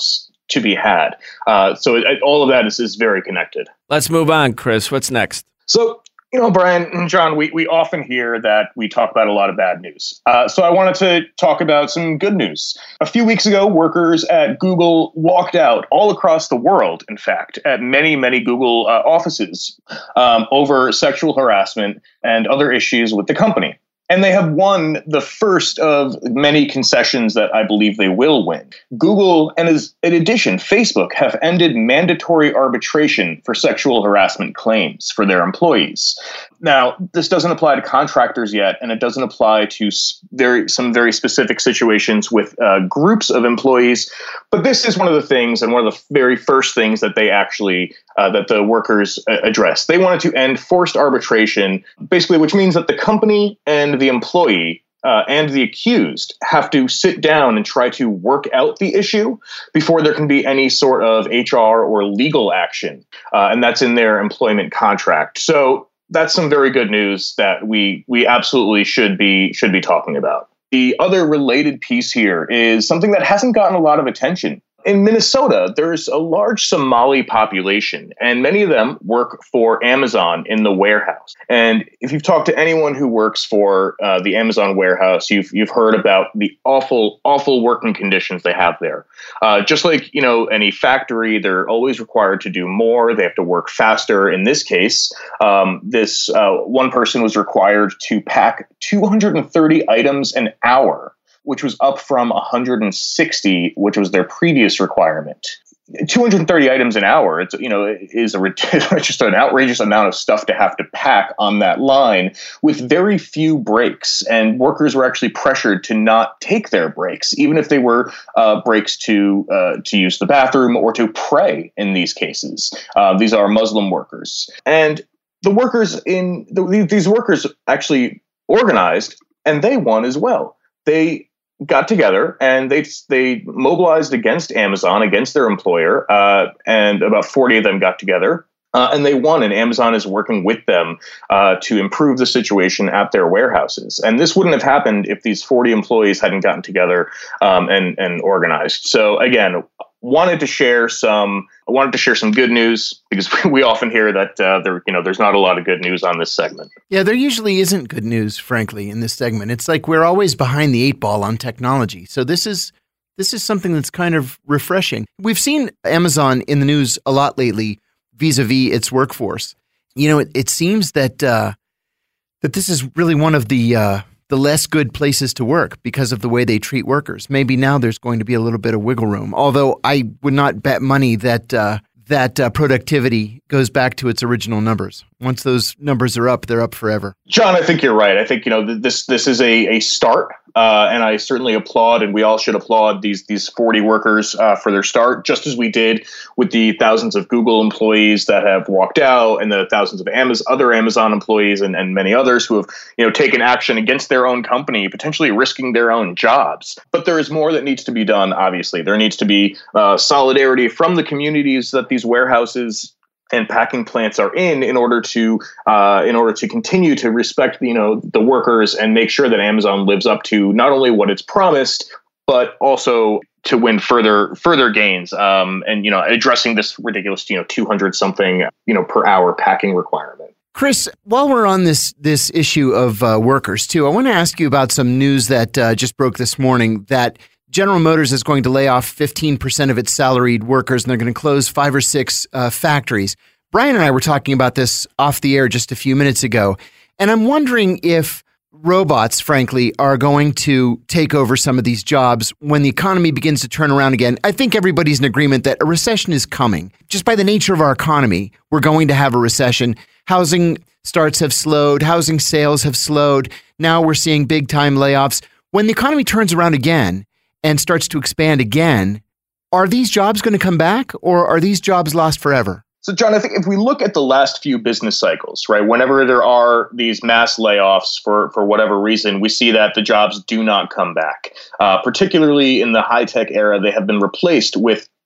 to be had. Uh, so it, all of that is, is very connected. Let's move on, Chris. What's next? So, you know, Brian and John, we, we often hear that we talk about a lot of bad news. Uh, so I wanted to talk about some good news. A few weeks ago, workers at Google walked out all across the world, in fact, at many, many Google uh, offices um, over sexual harassment and other issues with the company. And they have won the first of many concessions that I believe they will win. Google and, as, in addition, Facebook have ended mandatory arbitration for sexual harassment claims for their employees. Now, this doesn't apply to contractors yet, and it doesn't apply to very, some very specific situations with uh, groups of employees. But this is one of the things, and one of the very first things that they actually, uh, that the workers uh, addressed. They wanted to end forced arbitration, basically, which means that the company and the employee uh, and the accused have to sit down and try to work out the issue before there can be any sort of H R or legal action. Uh, and that's in their employment contract. So that's some very good news that we we absolutely should be should be talking about. The other related piece here is something that hasn't gotten a lot of attention. In Minnesota, there's a large Somali population, and many of them work for Amazon in the warehouse. And if you've talked to anyone who works for uh, the Amazon warehouse, you've you've heard about the awful, awful working conditions they have there. Uh, just like, you know, any factory, they're always required to do more. They have to work faster. In this case, um, this uh, one person was required to pack two hundred thirty items an hour, which was up from one hundred sixty, which was their previous requirement. two hundred thirty items an hour, it's, you know, is a just an outrageous amount of stuff to have to pack on that line with very few breaks. And workers were actually pressured to not take their breaks, even if they were uh, breaks to uh, to use the bathroom or to pray in these cases. Uh, these are Muslim workers. And the workers in the, these workers actually organized, and they won as well. They got together and they they mobilized against Amazon, against their employer, uh, and about forty of them got together, uh, and they won. And Amazon is working with them uh, to improve the situation at their warehouses. And this wouldn't have happened if these forty employees hadn't gotten together um, and and organized. So again, wanted to share some. I wanted to share some good news because we often hear that uh, there, you know, there's not a lot of good news on this segment. Yeah, there usually isn't good news, frankly, in this segment. It's like we're always behind the eight ball on technology. So this is this is something that's kind of refreshing. We've seen Amazon in the news a lot lately vis-a-vis its workforce. You know, it, it seems that uh, that this is really one of the uh, the less good places to work because of the way they treat workers. Maybe now there's going to be a little bit of wiggle room, although I would not bet money that uh, that uh, productivity goes back to its original numbers. Once those numbers are up, they're up forever. John, I think you're right. I think, you know, this this is a, a start, uh, and I certainly applaud, and we all should applaud these these forty workers uh, for their start, just as we did with the thousands of Google employees that have walked out, and the thousands of Amazon, other Amazon employees, and, and many others who have, you know, taken action against their own company, potentially risking their own jobs. But there is more that needs to be done. Obviously, there needs to be uh, solidarity from the communities that these warehouses and packing plants are in, in order to uh, in order to continue to respect, you know, the workers and make sure that Amazon lives up to not only what it's promised, but also to win further further gains. Um, and you know, addressing this ridiculous, you know, two hundred something, you know, per hour packing requirement. Chris, while we're on this this issue of uh, workers too, I want to ask you about some news that uh, just broke this morning that General Motors is going to lay off fifteen percent of its salaried workers, and they're going to close five or six uh, factories. Brian and I were talking about this off the air just a few minutes ago, and I'm wondering if robots, frankly, are going to take over some of these jobs when the economy begins to turn around again. I think everybody's in agreement that a recession is coming. Just by the nature of our economy, we're going to have a recession. Housing starts have slowed. Housing sales have slowed. Now we're seeing big-time layoffs. When the economy turns around again and starts to expand again, are these jobs going to come back, or are these jobs lost forever? So, John, I think if we look at the last few business cycles, right, whenever there are these mass layoffs for, for whatever reason, we see that the jobs do not come back. Uh, particularly in the high-tech era, they have been replaced with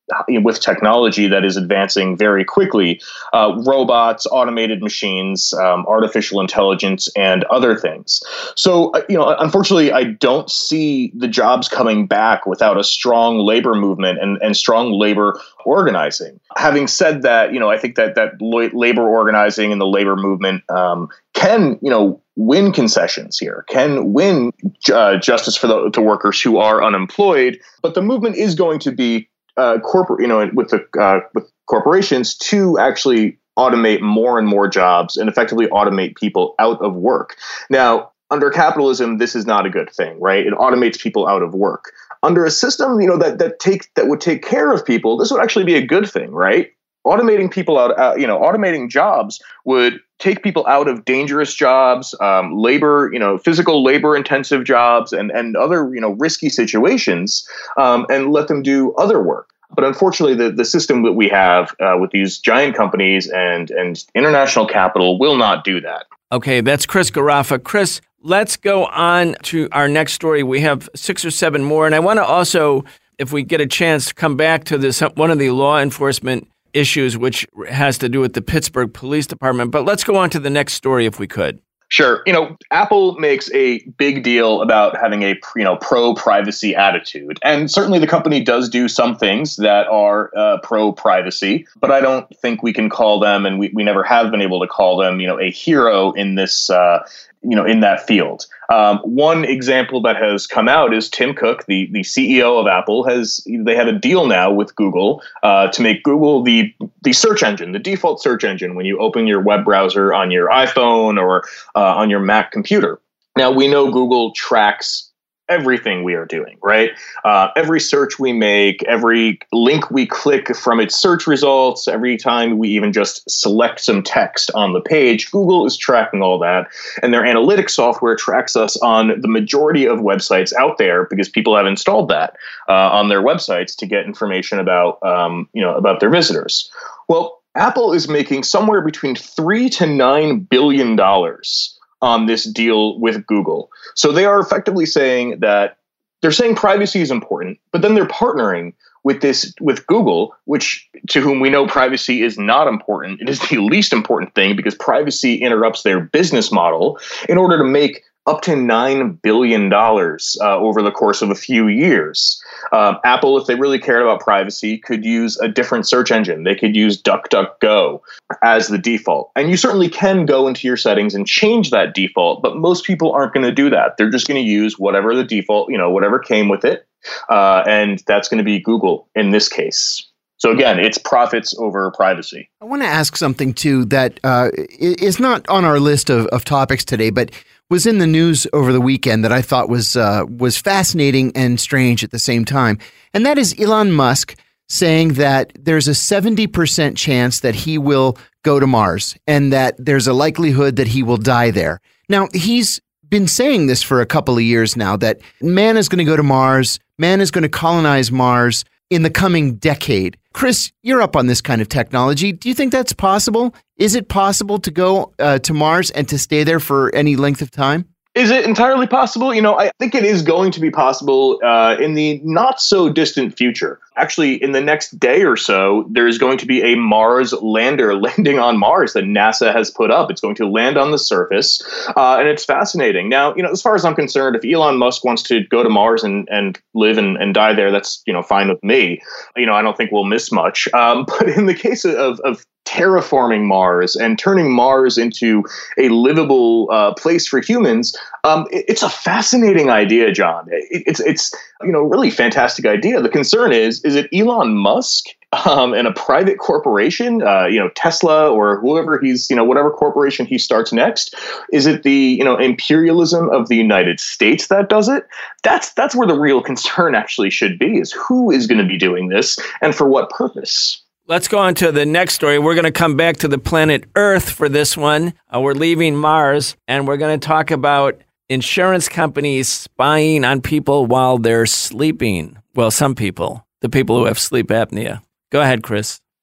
you know, with technology that is advancing very quickly, uh, robots, automated machines, um, artificial intelligence, and other things. So, uh, you know, unfortunately, I don't see the jobs coming back without a strong labor movement and, and strong labor organizing. Having said that, you know, I think that that labor organizing and the labor movement um, can, you know, win concessions here, can win uh, justice for the, the workers who are unemployed. But the movement is going to be uh, corporate, you know, with the uh, with corporations to actually automate more and more jobs and effectively automate people out of work. Now, under capitalism, this is not a good thing, right? It automates people out of work. Under a system, you know, that that take that would take care of people, this would actually be a good thing, right? Automating people out, uh, you know, automating jobs would take people out of dangerous jobs, um, labor, you know, physical labor-intensive jobs, and and other, you know, risky situations, um, and let them do other work. But unfortunately, the, the system that we have uh, with these giant companies and and international capital will not do that. Okay, that's Chris Garaffa. Chris, let's go on to our next story. We have six or seven more, and I want to also, if we get a chance, come back to this one of the law enforcement issues, which has to do with the Pittsburgh Police Department. But let's go on to the next story, if we could. Sure. You know, Apple makes a big deal about having a, you know, pro-privacy attitude. And certainly the company does do some things that are uh, pro-privacy, but I don't think we can call them, and we, we never have been able to call them, you know, a hero in this, uh, you know, in that field. Um, one example that has come out is Tim Cook, the, the C E O of Apple, has they have a deal now with Google uh, to make Google the the search engine, the default search engine when you open your web browser on your iPhone or uh, on your Mac computer. Now, we know Google tracks everything we are doing, right? Uh, every search we make, every link we click from its search results, every time we even just select some text on the page, Google is tracking all that. And their analytics software tracks us on the majority of websites out there because people have installed that uh, on their websites to get information about, um, you know, about their visitors. Well, Apple is making somewhere between three to nine billion dollars on this deal with Google. So they are effectively saying that they're saying privacy is important, but then they're partnering with this with Google, which to whom we know privacy is not important. It is the least important thing because privacy interrupts their business model in order to make up to nine billion dollars uh, over the course of a few years. Um, Apple, if they really cared about privacy, could use a different search engine. They could use DuckDuckGo as the default. And you certainly can go into your settings and change that default, but most people aren't going to do that. They're just going to use whatever the default, you know, whatever came with it. Uh, and that's going to be Google in this case. So again, it's profits over privacy. I want to ask something, too, that uh, is not on our list of, of topics today, but was in the news over the weekend that I thought was uh, was fascinating and strange at the same time. And that is Elon Musk saying that there's a seventy percent chance that he will go to Mars and that there's a likelihood that he will die there. Now, he's been saying this for a couple of years now, that man is going to go to Mars, man is going to colonize Mars in the coming decade. Chris, you're up on this kind of technology. Do you think that's possible? Is it possible to go uh, to Mars and to stay there for any length of time? Is it entirely possible? You know, I think it is going to be possible uh, in the not so distant future. Actually, in the next day or so, there is going to be a Mars lander landing on Mars that NASA has put up. It's going to land on the surface, uh, and it's fascinating. Now, you know, as far as I'm concerned, if Elon Musk wants to go to Mars and, and live and, and die there, that's, you know, fine with me. You know, I don't think we'll miss much. Um, but in the case of, of terraforming Mars and turning Mars into a livable uh, place for humans, um, it, it's a fascinating idea, John. It, it's it's you know really fantastic idea. The concern is is it Elon Musk um, and a private corporation, uh, you know Tesla or whoever he's you know whatever corporation he starts next? Is it the you know imperialism of the United States that does it? That's that's where the real concern actually should be: is who is going to be doing this and for what purpose? Let's go on to the next story. We're going to come back to the planet Earth for this one. Uh, we're leaving Mars, and we're going to talk about insurance companies spying on people while they're sleeping. Well, some people, the people who have sleep apnea. Go ahead, Chris.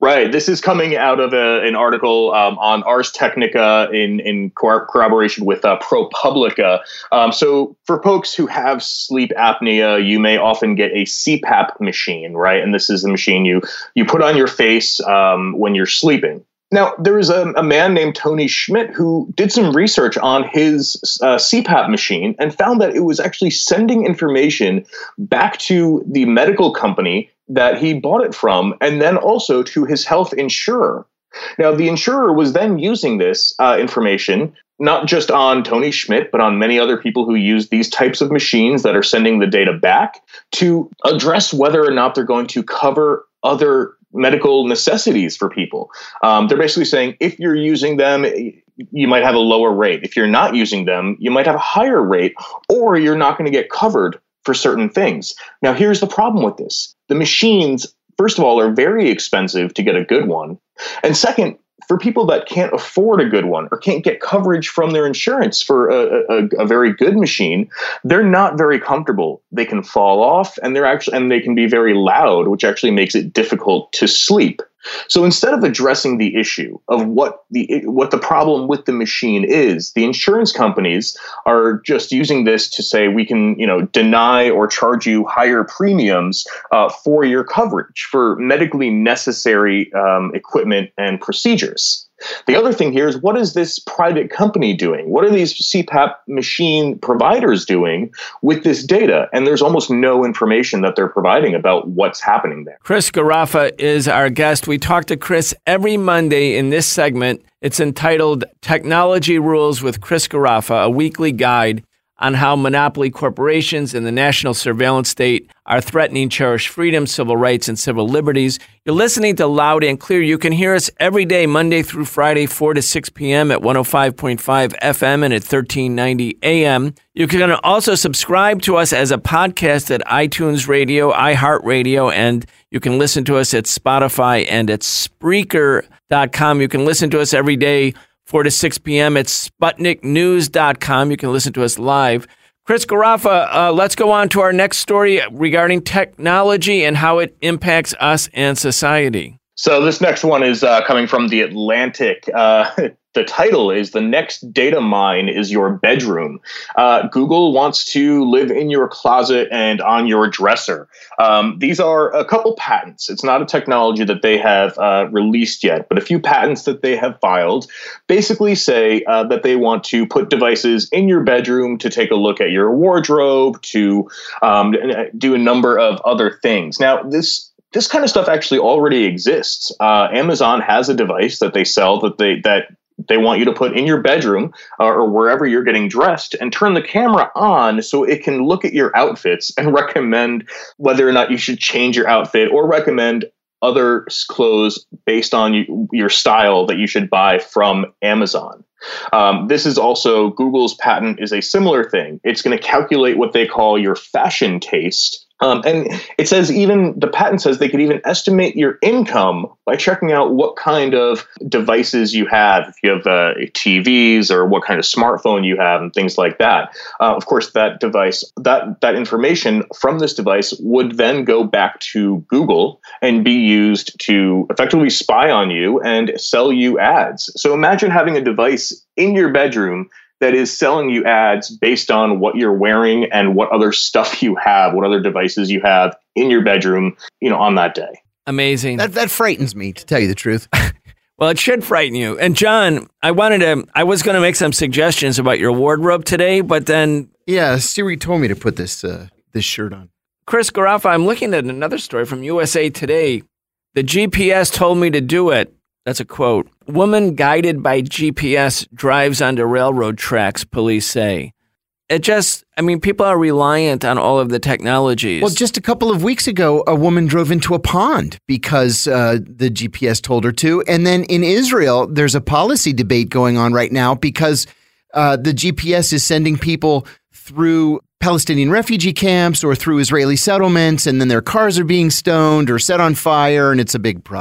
Right. This is coming out of a, an article um, on Ars Technica in, in cor- corroboration with uh, ProPublica. Um, so for folks who have sleep apnea, you may often get a C PAP machine, right? And this is the machine you, you put on your face um, when you're sleeping. Now, there was a, a man named Tony Schmidt who did some research on his uh, C PAP machine and found that it was actually sending information back to the medical company that he bought it from, and then also to his health insurer. Now, the insurer was then using this uh, information, not just on Tony Schmidt, but on many other people who use these types of machines that are sending the data back to address whether or not they're going to cover other medical necessities for people. Um, they're basically saying if you're using them, you might have a lower rate. If you're not using them, you might have a higher rate, or you're not going to get covered for certain things. Now, here's the problem with this. The machines, first of all, are very expensive to get a good one. And second, for people that can't afford a good one or can't get coverage from their insurance for a, a, a very good machine, they're not very comfortable. They can fall off, and they're actually and they can be very loud, which actually makes it difficult to sleep. So instead of addressing the issue of what the what the problem with the machine is, the insurance companies are just using this to say we can, you know, deny or charge you higher premiums uh, for your coverage for medically necessary um, equipment and procedures. The other thing here is, what is this private company doing? What are these C PAP machine providers doing with this data? And there's almost no information that they're providing about what's happening there. Chris Garaffa is our guest. We talk to Chris every Monday in this segment. It's entitled Technology Rules with Chris Garaffa, a weekly guide on how monopoly corporations and the national surveillance state are threatening cherished freedoms, civil rights, and civil liberties. You're listening to Loud and Clear. You can hear us every day, Monday through Friday, four to six p.m. at one oh five point five F M and at thirteen ninety A M. You can also subscribe to us as a podcast at iTunes Radio, iHeartRadio, and you can listen to us at Spotify and at Spreaker dot com. You can listen to us every day, four to six p.m. at Sputnik News dot com. You can listen to us live. Chris Garaffa, uh, let's go on to our next story regarding technology and how it impacts us and society. So this next one is uh, coming from The Atlantic. Uh, the title is "The Next Data Mine is Your Bedroom." Uh, Google wants to live in your closet and on your dresser. Um, these are a couple patents. It's not a technology that they have uh, released yet, but a few patents that they have filed basically say uh, that they want to put devices in your bedroom to take a look at your wardrobe, to um, do a number of other things. Now, this This kind of stuff actually already exists. Uh, Amazon has a device that they sell that they that they want you to put in your bedroom uh, or wherever you're getting dressed, and turn the camera on so it can look at your outfits and recommend whether or not you should change your outfit, or recommend other clothes based on you, your style that you should buy from Amazon. Um, this is also Google's patent is a similar thing. It's going to calculate what they call your fashion taste. Um, and it says even the patent says they could even estimate your income by checking out what kind of devices you have, if you have uh, T Vs or what kind of smartphone you have and things like that. Uh, of course, that device, that that information from this device would then go back to Google and be used to effectively spy on you and sell you ads. So imagine having a device in your bedroom that is selling you ads based on what you're wearing and what other stuff you have, what other devices you have in your bedroom, you know, on that day. Amazing. That that frightens me, to tell you the truth. Well, it should frighten you. And John, I wanted to, I was going to make some suggestions about your wardrobe today, but then... Yeah, Siri told me to put this uh, this shirt on. Chris Garaffa, I'm looking at another story from U S A Today. The G P S told me to do it. That's a quote. Woman guided by G P S drives onto railroad tracks, police say. It just, I mean, people are reliant on all of the technologies. Well, just a couple of weeks ago, a woman drove into a pond because uh, the G P S told her to. And then in Israel, there's a policy debate going on right now because uh, the G P S is sending people through Palestinian refugee camps or through Israeli settlements, and then their cars are being stoned or set on fire, and it's a big problem.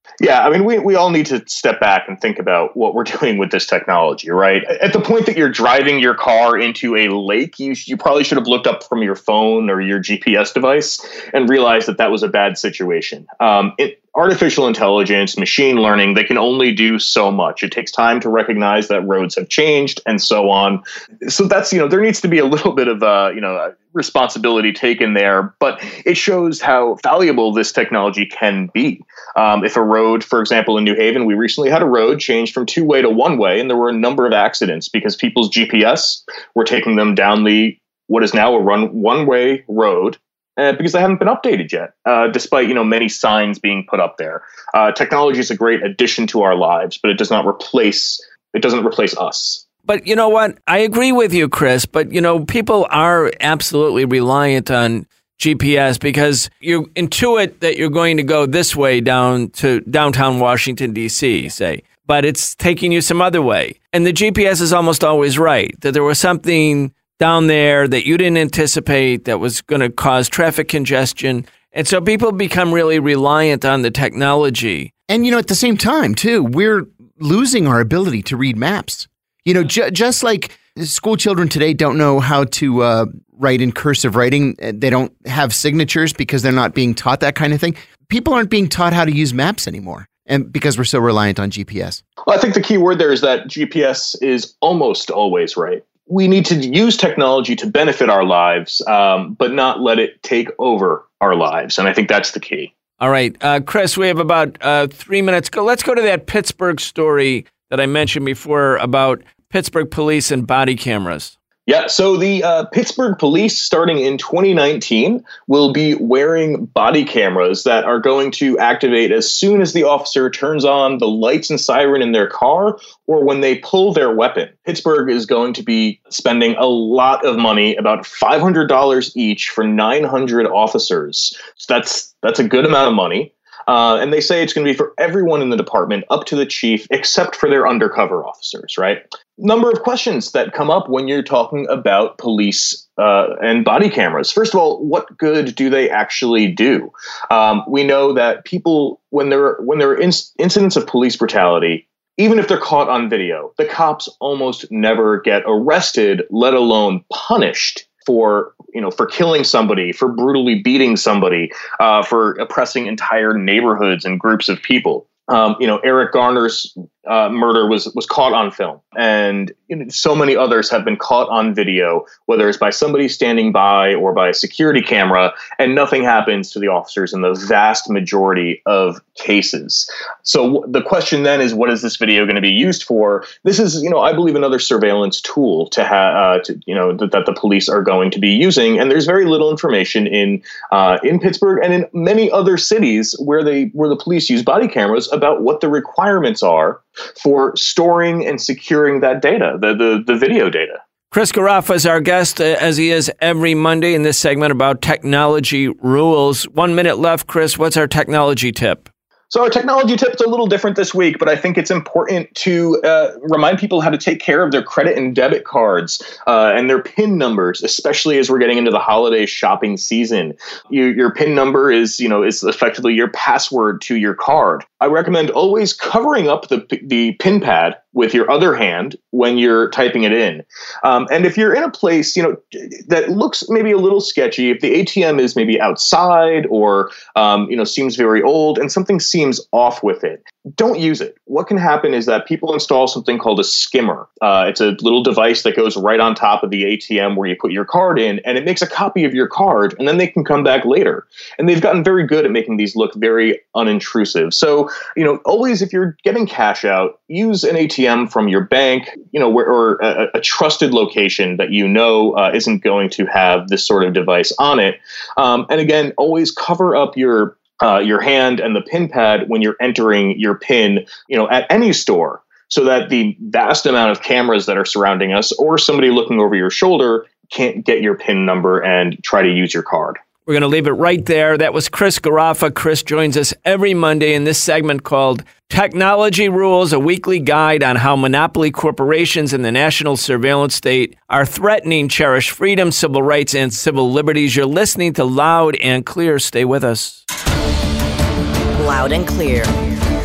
Yeah, I mean, we, we all need to step back and think about what we're doing with this technology, right? At the point that you're driving your car into a lake, you you probably should have looked up from your phone or your G P S device and realized that that was a bad situation. Um, it, artificial intelligence, machine learning, they can only do so much. It takes time to recognize that roads have changed and so on. So that's, you know, there needs to be a little bit of, uh, you know, responsibility taken there, but it shows how valuable this technology can be. Um, if a road, for example, in New Haven, we recently had a road changed from two-way to one-way, and there were a number of accidents because people's G P S were taking them down the what is now a run one-way road. Uh, because they haven't been updated yet, uh, despite, you know, many signs being put up there. Uh, technology is a great addition to our lives, but it does not replace, it doesn't replace us. But you know what? I agree with you, Chris, but, you know, people are absolutely reliant on G P S because you intuit that you're going to go this way down to downtown Washington, D C, say, but it's taking you some other way. And the G P S is almost always right, that there was something down there that you didn't anticipate that was going to cause traffic congestion. And so people become really reliant on the technology. And, you know, at the same time, too, we're losing our ability to read maps. You know, ju- just like school children today don't know how to uh, write in cursive writing. They don't have signatures because they're not being taught that kind of thing. People aren't being taught how to use maps anymore. And because we're so reliant on G P S. Well, I think the key word there is that G P S is almost always right. We need to use technology to benefit our lives, um, but not let it take over our lives. And I think that's the key. All right. Uh, Chris, we have about uh, three minutes. Go. Let's go to that Pittsburgh story that I mentioned before about Pittsburgh police and body cameras. Yeah, so the uh, Pittsburgh police, starting in twenty nineteen, will be wearing body cameras that are going to activate as soon as the officer turns on the lights and siren in their car or when they pull their weapon. Pittsburgh is going to be spending a lot of money, about five hundred dollars each for nine hundred officers. So that's that's a good amount of money. Uh, and they say it's going to be for everyone in the department up to the chief, except for their undercover officers, right? Number of questions that come up when you're talking about police uh, and body cameras. First of all, what good do they actually do? Um, we know that people, when there, when there are inc- incidents of police brutality, even if they're caught on video, the cops almost never get arrested, let alone punished for, you know, for killing somebody, for brutally beating somebody, uh, for oppressing entire neighborhoods and groups of people. Um, you know, Eric Garner's uh, murder was was caught on film, and you know, so many others have been caught on video, whether it's by somebody standing by or by a security camera, and nothing happens to the officers in the vast majority of cases. So w- the question then is, what is this video going to be used for? This is, you know, I believe another surveillance tool to have, uh, to, you know, th- that the police are going to be using, and there's very little information in uh, in Pittsburgh and in many other cities where they where the police use body cameras about what the requirements are for storing and securing that data, the the, the video data. Chris Garaffa is our guest, uh, as he is every Monday in this segment about technology rules. One minute left, Chris. What's our technology tip? So our technology tip is a little different this week, but I think it's important to uh, remind people how to take care of their credit and debit cards uh, and their PIN numbers, especially as we're getting into the holiday shopping season. You, your PIN number is, you know, is effectively your password to your card. I recommend always covering up the the PIN pad with your other hand when you're typing it in. Um, and if you're in a place, you know, that looks maybe a little sketchy, if the A T M is maybe outside or, um, you know, seems very old and something seems off with it, don't use it. What can happen is that people install something called a skimmer. Uh, it's a little device that goes right on top of the A T M where you put your card in, and it makes a copy of your card, and then they can come back later. And they've gotten very good at making these look very unintrusive. So, you know, always if you're getting cash out, use an A T M from your bank, you know, where, or a, a trusted location that you know uh, isn't going to have this sort of device on it. Um, and again, always cover up your uh, your hand and the PIN pad when you're entering your PIN, you know, at any store, so that the vast amount of cameras that are surrounding us or somebody looking over your shoulder can't get your PIN number and try to use your card. We're going to leave it right there. That was Chris Garaffa. Chris joins us every Monday in this segment called Technology Rules, a weekly guide on how monopoly corporations and the national surveillance state are threatening cherished freedom, civil rights, and civil liberties. You're listening to Loud and Clear. Stay with us. Loud and Clear.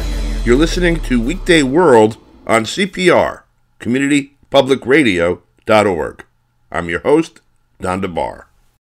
You're listening to Weekday World on C P R, community public radio dot org. I'm your host, Don DeBar.